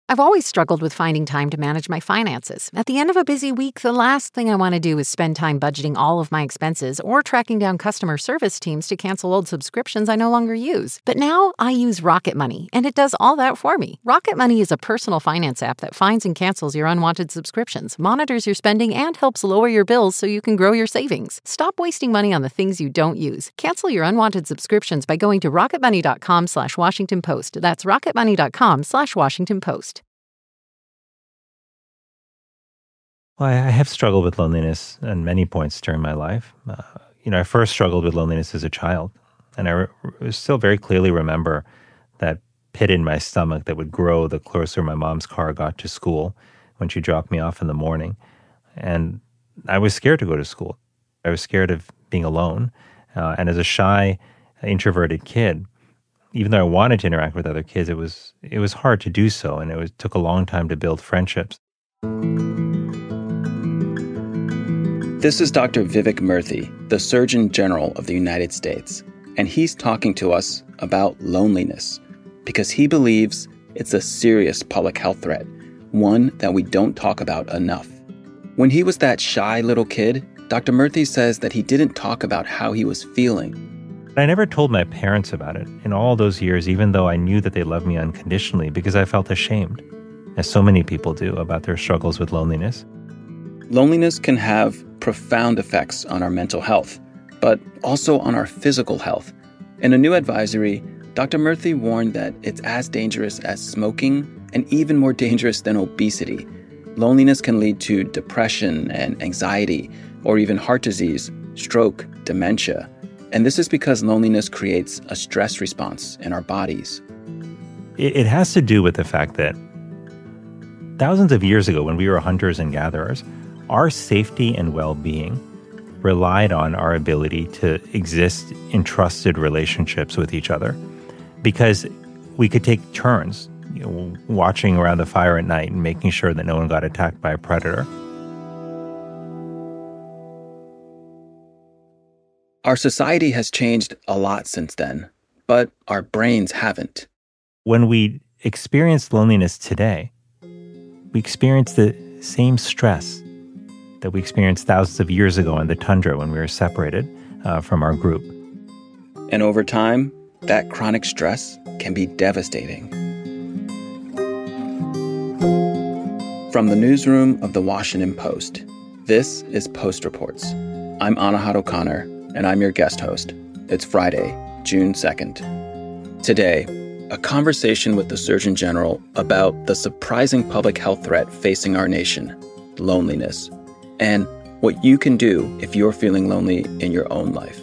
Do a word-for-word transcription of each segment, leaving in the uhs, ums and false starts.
I've always struggled with finding time to manage my finances. At the end of a busy week, the last thing I want to do is spend time budgeting all of my expenses or tracking down customer service teams to cancel old subscriptions I no longer use. But now I use Rocket Money, and it does all that for me. Rocket Money is a personal finance app that finds and cancels your unwanted subscriptions, monitors your spending, and helps lower your bills so you can grow your savings. Stop wasting money on the things you don't use. Cancel your unwanted subscriptions by going to rocketmoney.com slash Washington Post. That's rocketmoney.com slash Washington Post. Well, I have struggled with loneliness at many points during my life. Uh, you know, I first struggled with loneliness as a child, and I re- still very clearly remember that pit in my stomach that would grow the closer my mom's car got to school when she dropped me off in the morning. And I was scared to go to school. I was scared of being alone. Uh, and as a shy, introverted kid, even though I wanted to interact with other kids, it was it was hard to do so, and it was, took a long time to build friendships. This is Doctor Vivek Murthy, the Surgeon General of the United States, and he's talking to us about loneliness because he believes it's a serious public health threat, one that we don't talk about enough. When he was that shy little kid, Doctor Murthy says that he didn't talk about how he was feeling. I never told my parents about it in all those years, even though I knew that they loved me unconditionally, because I felt ashamed, as so many people do, about their struggles with loneliness. Loneliness can have profound effects on our mental health, but also on our physical health. In a new advisory, Doctor Murthy warned that it's as dangerous as smoking and even more dangerous than obesity. Loneliness can lead to depression and anxiety, or even heart disease, stroke, dementia. And this is because loneliness creates a stress response in our bodies. It, it has to do with the fact that thousands of years ago, when we were hunters and gatherers, our safety and well-being relied on our ability to exist in trusted relationships with each other, because we could take turns, you know, watching around the fire at night and making sure that no one got attacked by a predator. Our society has changed a lot since then, but our brains haven't. When we experience loneliness today, we experience the same stress that we experienced thousands of years ago in the tundra when we were separated uh, from our group. And over time, that chronic stress can be devastating. From the newsroom of the Washington Post, this is Post Reports. I'm Anahad O'Connor, and I'm your guest host. It's Friday, June second. Today, a conversation with the Surgeon General about the surprising public health threat facing our nation, loneliness, and what you can do if you're feeling lonely in your own life.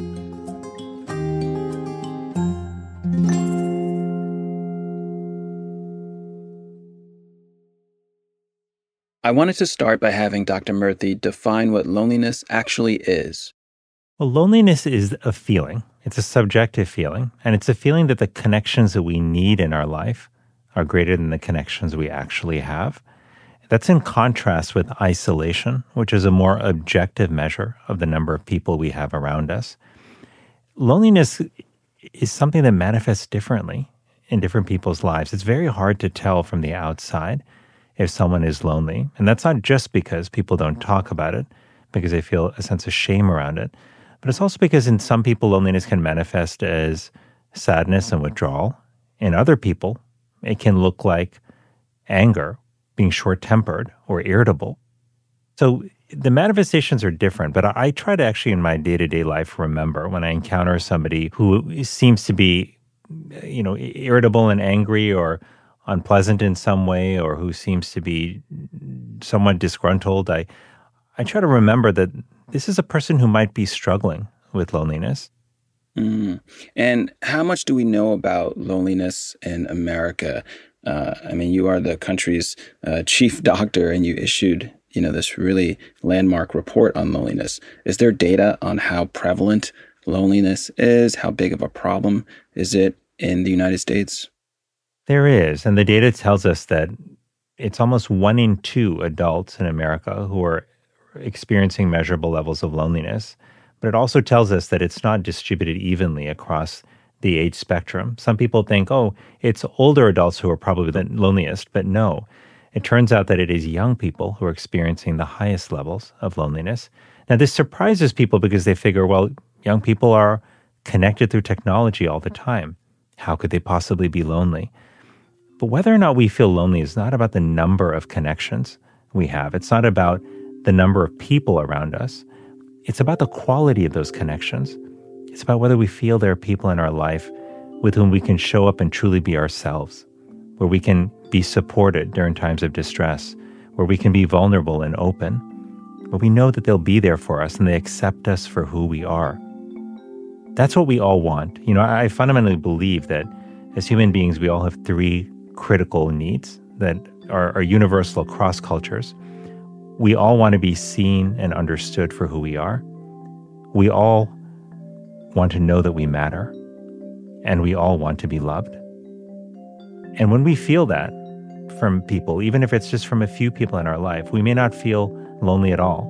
I wanted to start by having Doctor Murthy define what loneliness actually is. Well, loneliness is a feeling. It's a subjective feeling, and it's a feeling that the connections that we need in our life are greater than the connections we actually have. That's in contrast with isolation, which is a more objective measure of the number of people we have around us. Loneliness is something that manifests differently in different people's lives. It's very hard to tell from the outside if someone is lonely. And that's not just because people don't talk about it, because they feel a sense of shame around it. But it's also because in some people, loneliness can manifest as sadness and withdrawal. In other people, it can look like anger, being short-tempered or irritable. So the manifestations are different, but I try to actually in my day-to-day life remember when I encounter somebody who seems to be, you know, irritable and angry or unpleasant in some way, or who seems to be somewhat disgruntled, I, I try to remember that this is a person who might be struggling with loneliness. Mm. And how much do we know about loneliness in America? Uh, I mean, you are the country's uh, chief doctor, and you issued, you know, this really landmark report on loneliness. Is there data on how prevalent loneliness is? How big of a problem is it in the United States? There is, and the data tells us that it's almost one in two adults in America who are experiencing measurable levels of loneliness. But it also tells us that it's not distributed evenly across the age spectrum. Some people think, oh, it's older adults who are probably the loneliest, but no. It turns out that it is young people who are experiencing the highest levels of loneliness. Now, this surprises people because they figure, well, young people are connected through technology all the time. How could they possibly be lonely? But whether or not we feel lonely is not about the number of connections we have. It's not about the number of people around us. It's about the quality of those connections. It's about whether we feel there are people in our life with whom we can show up and truly be ourselves, where we can be supported during times of distress, where we can be vulnerable and open, but we know that they'll be there for us and they accept us for who we are. That's what we all want. You know, I fundamentally believe that as human beings, we all have three critical needs that are, are universal across cultures. We all want to be seen and understood for who we are. We all want to know that we matter. And we all want to be loved. And when we feel that from people, even if it's just from a few people in our life, we may not feel lonely at all.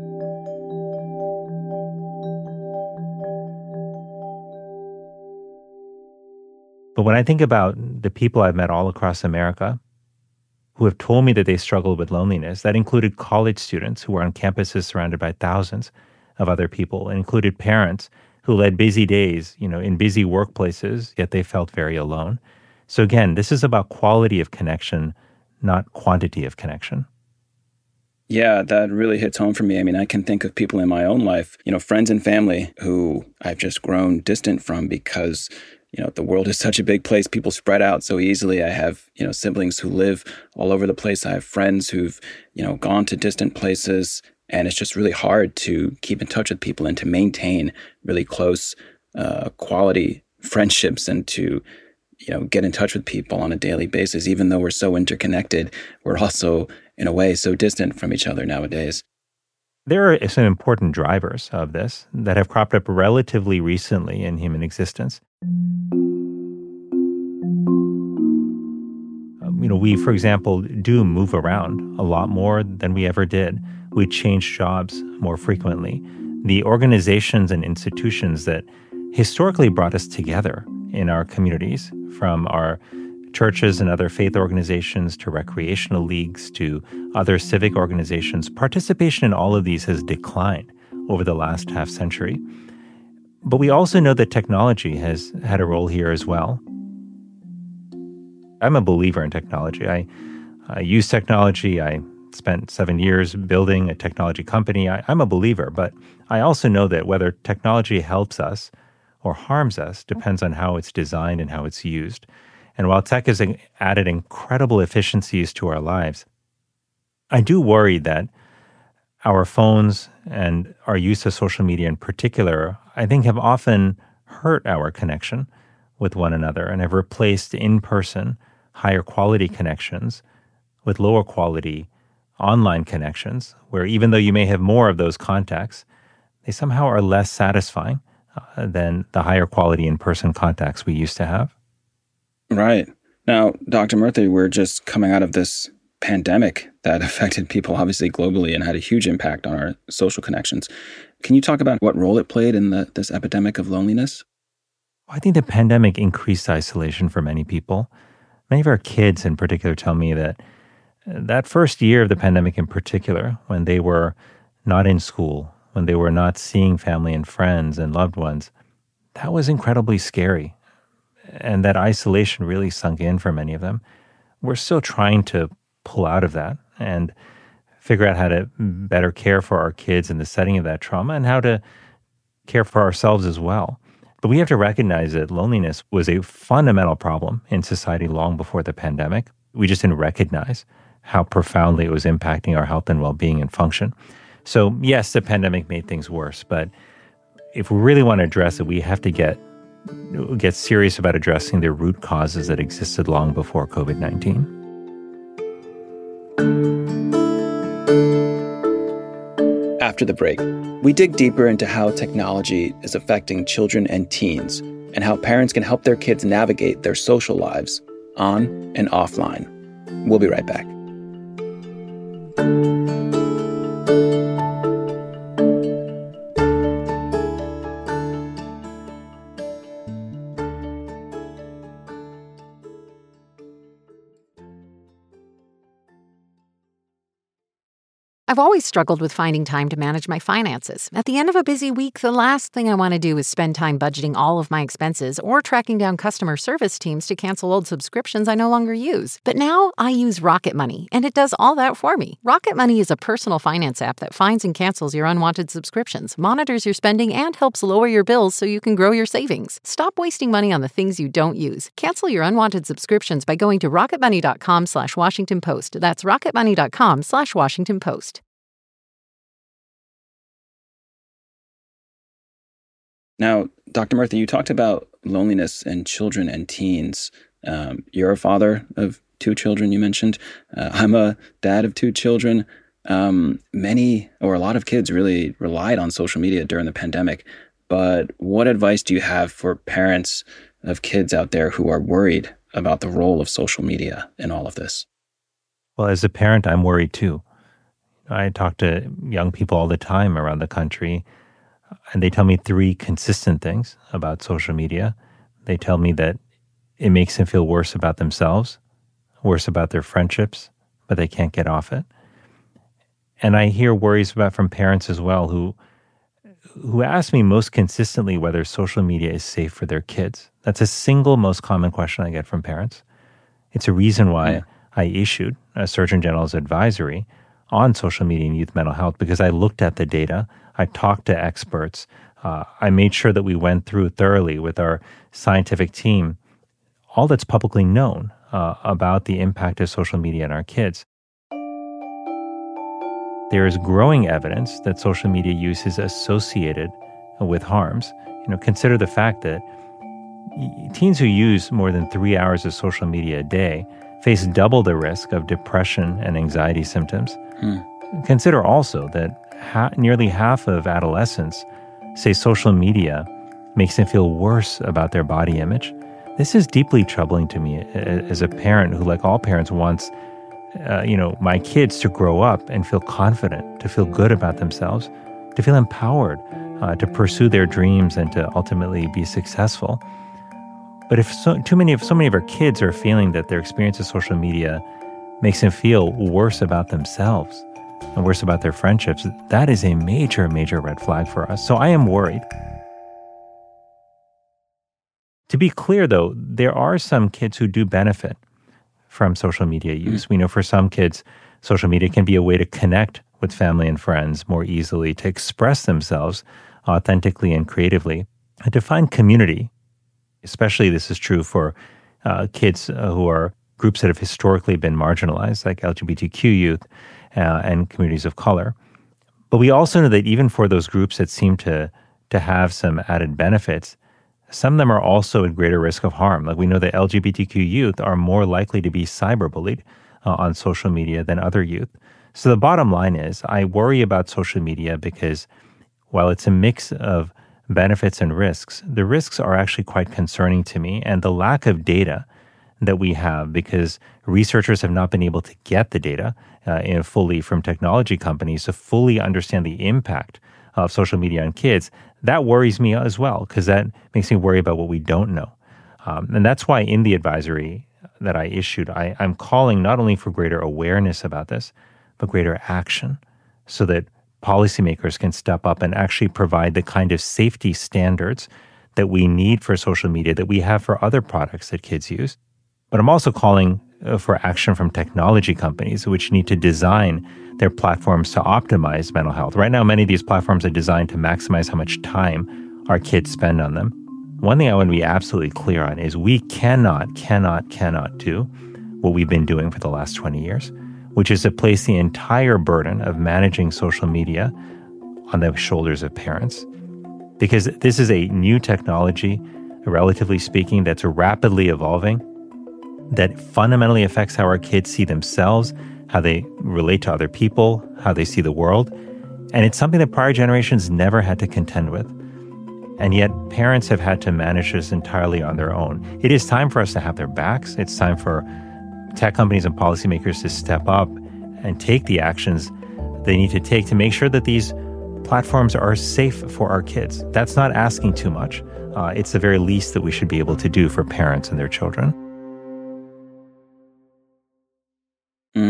But when I think about the people I've met all across America who have told me that they struggled with loneliness, that included college students who were on campuses surrounded by thousands of other people. It included parents who led busy days, you know, in busy workplaces, yet they felt very alone. So again, this is about quality of connection, not quantity of connection. Yeah, that really hits home for me. I mean, I can think of people in my own life, you know, friends and family who I've just grown distant from because, you know, the world is such a big place. People spread out so easily. I have, you know, siblings who live all over the place. I have friends who've, you know, gone to distant places. And it's just really hard to keep in touch with people and to maintain really close uh, quality friendships and to, you know, get in touch with people on a daily basis. Even though we're so interconnected, we're also, in a way, so distant from each other nowadays. There are some important drivers of this that have cropped up relatively recently in human existence. Um, you know, we, for example, do move around a lot more than we ever did. We change jobs more frequently. The organizations and institutions that historically brought us together in our communities, from our churches and other faith organizations to recreational leagues to other civic organizations, participation in all of these has declined over the last half century. But we also know that technology has had a role here as well. I'm a believer in technology. I, I use technology. I spent seven years building a technology company. I, I'm a believer, but I also know that whether technology helps us or harms us depends on how it's designed and how it's used. And while tech has added incredible efficiencies to our lives, I do worry that our phones and our use of social media in particular, I think, have often hurt our connection with one another and have replaced in-person, higher quality connections with lower quality online connections, where even though you may have more of those contacts, they somehow are less satisfying uh, than the higher quality in-person contacts we used to have. Right. Now, Doctor Murthy, we're just coming out of this pandemic that affected people obviously globally and had a huge impact on our social connections. Can you talk about what role it played in the, this epidemic of loneliness? I think the pandemic increased isolation for many people. Many of our kids in particular tell me that that first year of the pandemic in particular, when they were not in school, when they were not seeing family and friends and loved ones, that was incredibly scary. And that isolation really sunk in for many of them. We're still trying to pull out of that and figure out how to better care for our kids in the setting of that trauma and how to care for ourselves as well. But we have to recognize that loneliness was a fundamental problem in society long before the pandemic. We just didn't recognize how profoundly it was impacting our health and well-being and function. So yes, the pandemic made things worse, but if we really want to address it, we have to get get serious about addressing the root causes that existed long before covid nineteen. After the break, we dig deeper into how technology is affecting children and teens and how parents can help their kids navigate their social lives on and offline. We'll be right back. I've always struggled with finding time to manage my finances. At the end of a busy week, the last thing I want to do is spend time budgeting all of my expenses or tracking down customer service teams to cancel old subscriptions I no longer use. But now I use Rocket Money, and it does all that for me. Rocket Money is a personal finance app that finds and cancels your unwanted subscriptions, monitors your spending, and helps lower your bills so you can grow your savings. Stop wasting money on the things you don't use. Cancel your unwanted subscriptions by going to rocketmoney.com slash Washington Post. That's rocketmoney.com slash Washington Post. Now, Doctor Murthy, you talked about loneliness in children and teens. Um, you're a father of two children, you mentioned. Uh, I'm a dad of two children. Um, many or a lot of kids really relied on social media during the pandemic. But what advice do you have for parents of kids out there who are worried about the role of social media in all of this? Well, as a parent, I'm worried too. I talk to young people all the time around the country, and they tell me three consistent things about social media. They tell me that it makes them feel worse about themselves, worse about their friendships, but they can't get off it. And I hear worries about from parents as well who who ask me most consistently whether social media is safe for their kids. That's a single most common question I get from parents. It's a reason why yeah. I issued a Surgeon General's advisory on social media and youth mental health, because I looked at the data, I talked to experts, uh, I made sure that we went through thoroughly with our scientific team all that's publicly known uh, about the impact of social media on our kids. There is growing evidence that social media use is associated with harms. You know, consider the fact that teens who use more than three hours of social media a day face double the risk of depression and anxiety symptoms. Hmm. Consider also that ha- nearly half of adolescents say social media makes them feel worse about their body image. This is deeply troubling to me as a parent who, like all parents, wants uh, you know, my kids to grow up and feel confident, to feel good about themselves, to feel empowered, uh, to pursue their dreams and to ultimately be successful. But if so, too many of so many of our kids are feeling that their experience of social media makes them feel worse about themselves and worse about their friendships, that is a major, major red flag for us. So I am worried. To be clear, though, there are some kids who do benefit from social media use. Mm. We know for some kids, social media can be a way to connect with family and friends more easily, to express themselves authentically and creatively, and to find community. Especially this is true for uh, kids uh, who are groups that have historically been marginalized, like L G B T Q youth uh, and communities of color. But we also know that even for those groups that seem to to have some added benefits, some of them are also at greater risk of harm. Like we know that L G B T Q youth are more likely to be cyberbullied uh, on social media than other youth. So the bottom line is I worry about social media because while it's a mix of benefits and risks, the risks are actually quite concerning to me. And the lack of data that we have, because researchers have not been able to get the data uh, in fully from technology companies to fully understand the impact of social media on kids, that worries me as well, because that makes me worry about what we don't know. Um, and that's why in the advisory that I issued, I, I'm calling not only for greater awareness about this, but greater action so that policymakers can step up and actually provide the kind of safety standards that we need for social media that we have for other products that kids use. But I'm also calling uh, for action from technology companies, which need to design their platforms to optimize mental health. Right now, many of these platforms are designed to maximize how much time our kids spend on them. One thing I want to be absolutely clear on is we cannot, cannot, cannot do what we've been doing for the last twenty years, which is to place the entire burden of managing social media on the shoulders of parents. Because this is a new technology, relatively speaking, that's rapidly evolving, that fundamentally affects how our kids see themselves, how they relate to other people, how they see the world. And it's something that prior generations never had to contend with. And yet parents have had to manage this entirely on their own. It is time for us to have their backs. It's time for tech companies and policymakers to step up and take the actions they need to take to make sure that these platforms are safe for our kids. That's not asking too much. Uh, it's the very least that we should be able to do for parents and their children. Mm.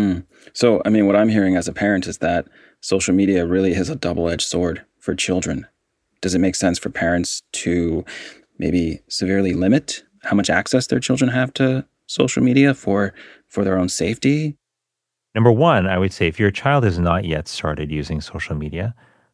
So, I mean, what I'm hearing as a parent is that social media really is a double-edged sword for children. Does it make sense for parents to maybe severely limit how much access their children have to social media for, for their own safety? Number one, I would say if your child has not yet started using social media,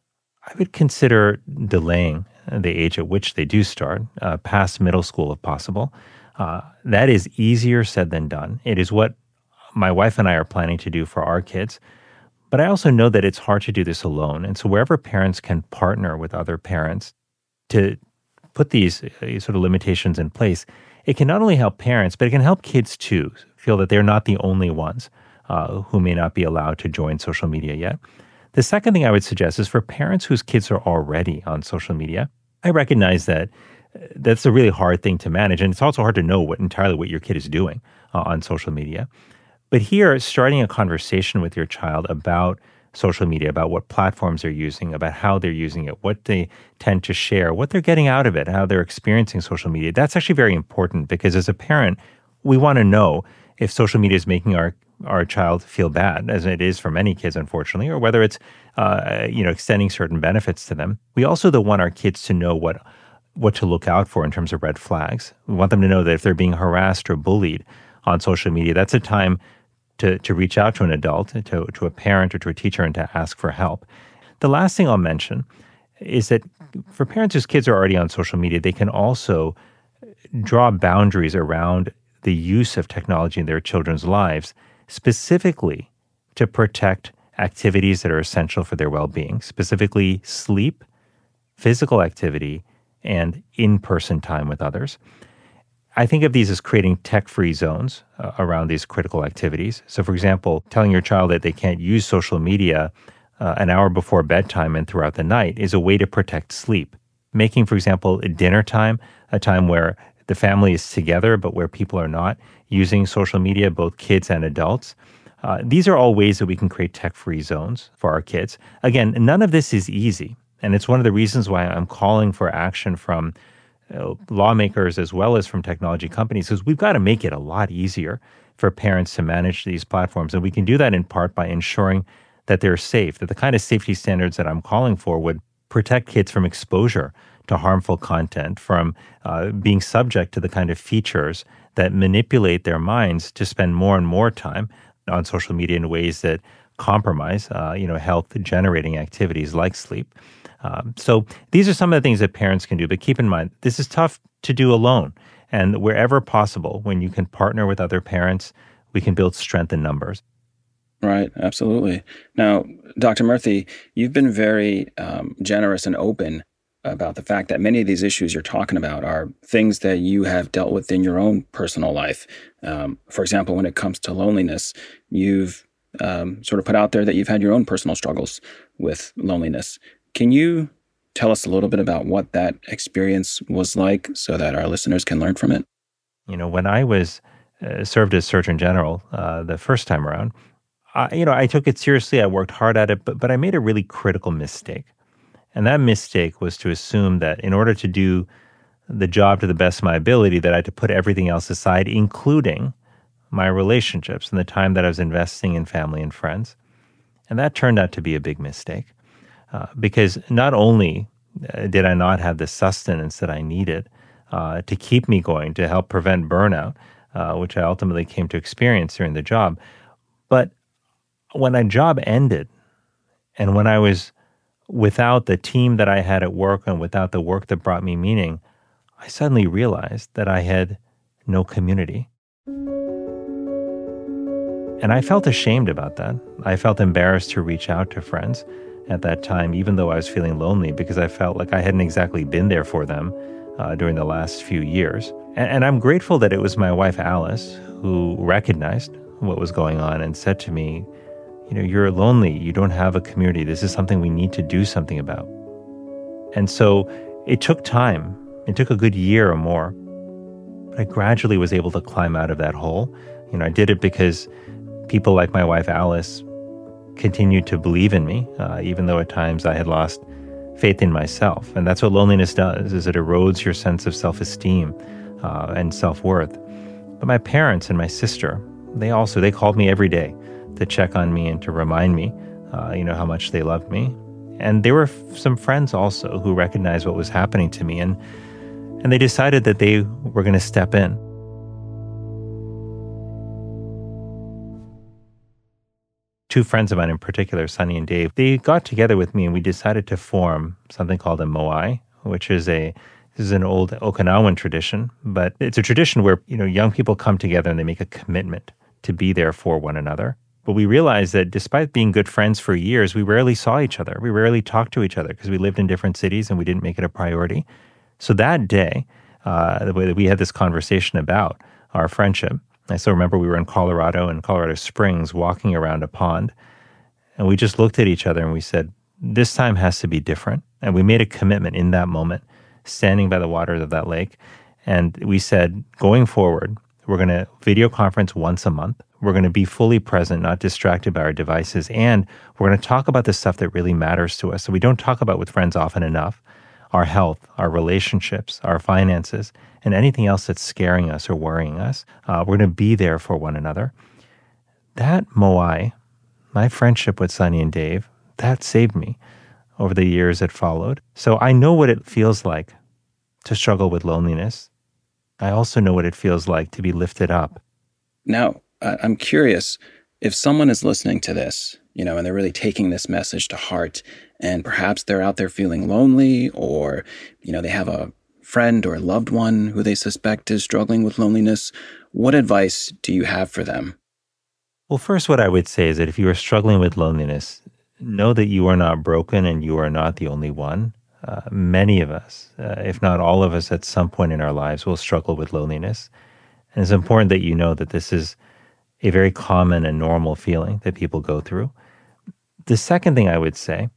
I would consider delaying the age at which they do start, uh, past middle school if possible. Uh, that is easier said than done. It is what my wife and I are planning to do for our kids. But I also know that it's hard to do this alone. And so wherever parents can partner with other parents to put these uh, sort of limitations in place, it can not only help parents, but it can help kids too feel that they're not the only ones uh, who may not be allowed to join social media yet. The second thing I would suggest is for parents whose kids are already on social media. I recognize that uh, that's a really hard thing to manage, and it's also hard to know what entirely what your kid is doing uh, on social media. But here, starting a conversation with your child about social media, about what platforms they're using, about how they're using it, what they tend to share, what they're getting out of it, how they're experiencing social media, that's actually very important because as a parent, we want to know if social media is making our our child feel bad, as it is for many kids, unfortunately, or whether it's uh, you know extending certain benefits to them. We also though want our kids to know what what to look out for in terms of red flags. We want them to know that if they're being harassed or bullied on social media, that's a time to, to reach out to an adult, to, to a parent or to a teacher and to ask for help. The last thing I'll mention is that for parents whose kids are already on social media, they can also draw boundaries around the use of technology in their children's lives, specifically to protect activities that are essential for their well-being, specifically sleep, physical activity, and in-person time with others. I think of these as creating tech-free zones uh, around these critical activities. So, for example, telling your child that they can't use social media uh, an hour before bedtime and throughout the night is a way to protect sleep. Making, for example, dinner time a time where the family is together, but where people are not using social media, both kids and adults. Uh, these are all ways that we can create tech-free zones for our kids. Again, none of this is easy. And it's one of the reasons why I'm calling for action from uh, lawmakers as well as from technology companies, because we've got to make it a lot easier for parents to manage these platforms. And we can do that in part by ensuring that they're safe, that the kind of safety standards that I'm calling for would protect kids from exposure to harmful content, from uh, being subject to the kind of features that manipulate their minds to spend more and more time on social media in ways that compromise, uh, you know, health-generating activities like sleep. Um, so these are some of the things that parents can do. But keep in mind, this is tough to do alone. And wherever possible, when you can partner with other parents, we can build strength in numbers. Right, absolutely. Now, Doctor Murthy, you've been very um, generous and open about the fact that many of these issues you're talking about are things that you have dealt with in your own personal life. Um, for example, when it comes to loneliness, you've um, sort of put out there that you've had your own personal struggles with loneliness. Can you tell us a little bit about what that experience was like so that our listeners can learn from it? You know, when I was uh, served as Surgeon General uh, the first time around, I, you know, I took it seriously. I worked hard at it, but but I made a really critical mistake. And that mistake was to assume that in order to do the job to the best of my ability, that I had to put everything else aside, including my relationships and the time that I was investing in family and friends. And that turned out to be a big mistake uh, because not only uh, did I not have the sustenance that I needed uh, to keep me going, to help prevent burnout, uh, which I ultimately came to experience during the job, but when a job ended and when I was without the team that I had at work and without the work that brought me meaning, I suddenly realized that I had no community. And I felt ashamed about that. I felt embarrassed to reach out to friends at that time, even though I was feeling lonely, because I felt like I hadn't exactly been there for them uh, during the last few years. And, and I'm grateful that it was my wife, Alice, who recognized what was going on and said to me, you know, you're lonely. You don't have a community. This is something we need to do something about. And so it took time. It took a good year or more. But I gradually was able to climb out of that hole. You know, I did it because people like my wife, Alice, continued to believe in me, uh, even though at times I had lost faith in myself. And that's what loneliness does, is it erodes your sense of self-esteem uh, and self-worth. But my parents and my sister, they also, they called me every day to check on me and to remind me, uh, you know, how much they loved me. And there were f- some friends also who recognized what was happening to me, and and they decided that they were going to step in. Two friends of mine in particular, Sunny and Dave, they got together with me and we decided to form something called a moai, which is a this is an old Okinawan tradition, but it's a tradition where, you know, young people come together and they make a commitment to be there for one another. But we realized that despite being good friends for years, we rarely saw each other. We rarely talked to each other because we lived in different cities and we didn't make it a priority. So that day, uh, the way that we had this conversation about our friendship, I still remember we were in Colorado, in Colorado Springs, walking around a pond, and we just looked at each other and we said, this time has to be different. And we made a commitment in that moment, standing by the waters of that lake. And we said, going forward, we're going to video conference once a month. We're going to be fully present, not distracted by our devices. And we're going to talk about the stuff that really matters to us. So we don't talk about with friends often enough. Our health, our relationships, our finances, and anything else that's scaring us or worrying us. Uh, we're going to be there for one another. That moai, my friendship with Sunny and Dave, that saved me over the years that followed. So I know what it feels like to struggle with loneliness. I also know what it feels like to be lifted up. Now, I'm curious, if someone is listening to this, you know, and they're really taking this message to heart, and perhaps they're out there feeling lonely, or, you know, they have a friend or a loved one who they suspect is struggling with loneliness, what advice do you have for them? Well, first, what I would say is that if you are struggling with loneliness, know that you are not broken and you are not the only one. Uh, many of us, uh, if not all of us, at some point in our lives will struggle with loneliness. And it's important that you know that this is a very common and normal feeling that people go through. The second thing I would say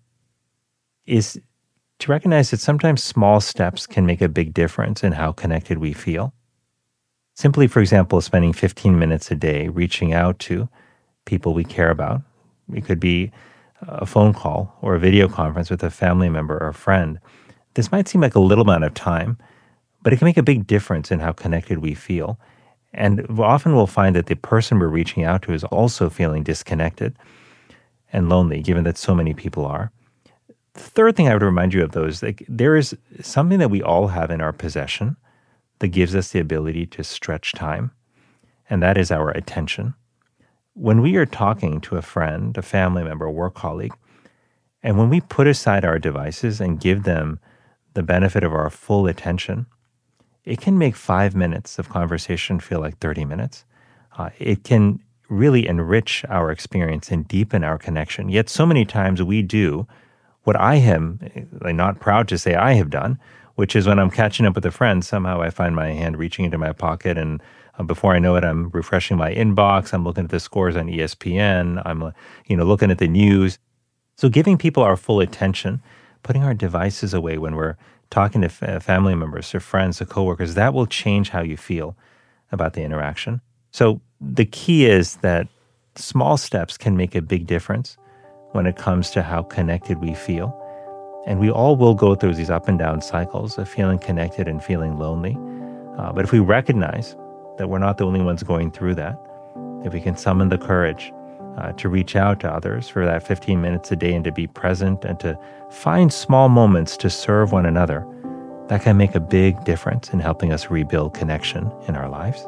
is to recognize that sometimes small steps can make a big difference in how connected we feel. Simply, for example, spending fifteen minutes a day reaching out to people we care about. It could be a phone call or a video conference with a family member or a friend. This might seem like a little amount of time, but it can make a big difference in how connected we feel. And often we'll find that the person we're reaching out to is also feeling disconnected and lonely, given that so many people are. The third thing I would remind you of, though, is like there is something that we all have in our possession that gives us the ability to stretch time, and that is our attention. When we are talking to a friend, a family member, a work colleague, and when we put aside our devices and give them the benefit of our full attention, it can make five minutes of conversation feel like thirty minutes. Uh, it can really enrich our experience and deepen our connection. Yet so many times we do what I am I'm not proud to say I have done, which is when I'm catching up with a friend, somehow I find my hand reaching into my pocket, and uh, before I know it, I'm refreshing my inbox. I'm looking at the scores on E S P N. I'm, uh, you know, looking at the news. So giving people our full attention, putting our devices away when we're talking to f- family members, to friends, to coworkers, that will change how you feel about the interaction. So the key is that small steps can make a big difference when it comes to how connected we feel. And we all will go through these up and down cycles of feeling connected and feeling lonely. Uh, but if we recognize that we're not the only ones going through that, if we can summon the courage uh, to reach out to others for that fifteen minutes a day and to be present and to find small moments to serve one another, that can make a big difference in helping us rebuild connection in our lives.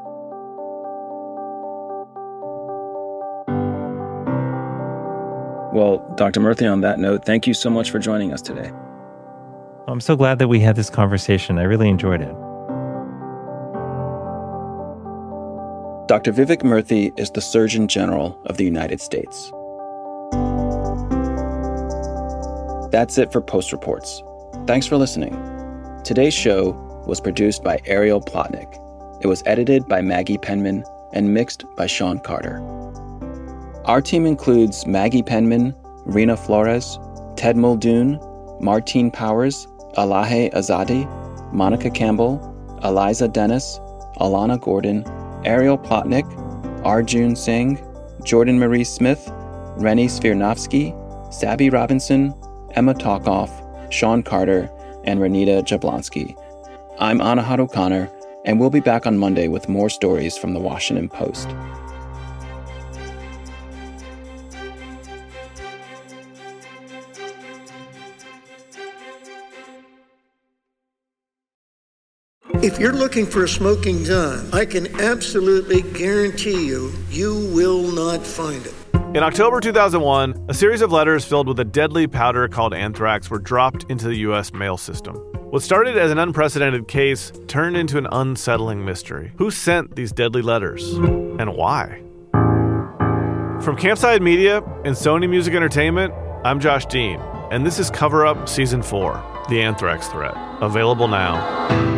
Well, Doctor Murthy, on that note, thank you so much for joining us today. I'm so glad that we had this conversation. I really enjoyed it. Doctor Vivek Murthy is the Surgeon General of the United States. That's it for Post Reports. Thanks for listening. Today's show was produced by Ariel Plotnick. It was edited by Maggie Penman and mixed by Sean Carter. Our team includes Maggie Penman, Rena Flores, Ted Muldoon, Martine Powers, Alahe Azadi, Monica Campbell, Eliza Dennis, Alana Gordon, Ariel Plotnick, Arjun Singh, Jordan Marie Smith, Rennie Svirnovsky, Sabby Robinson, Emma Talkoff, Sean Carter, and Renita Jablonski. I'm Anahad O'Connor, and we'll be back on Monday with more stories from the Washington Post. If you're looking for a smoking gun, I can absolutely guarantee you, you will not find it. In October two thousand one, a series of letters filled with a deadly powder called anthrax were dropped into the U S mail system. What started as an unprecedented case turned into an unsettling mystery. Who sent these deadly letters? And why? From Campside Media and Sony Music Entertainment, I'm Josh Dean, and this is Cover Up Season four, The Anthrax Threat, available now.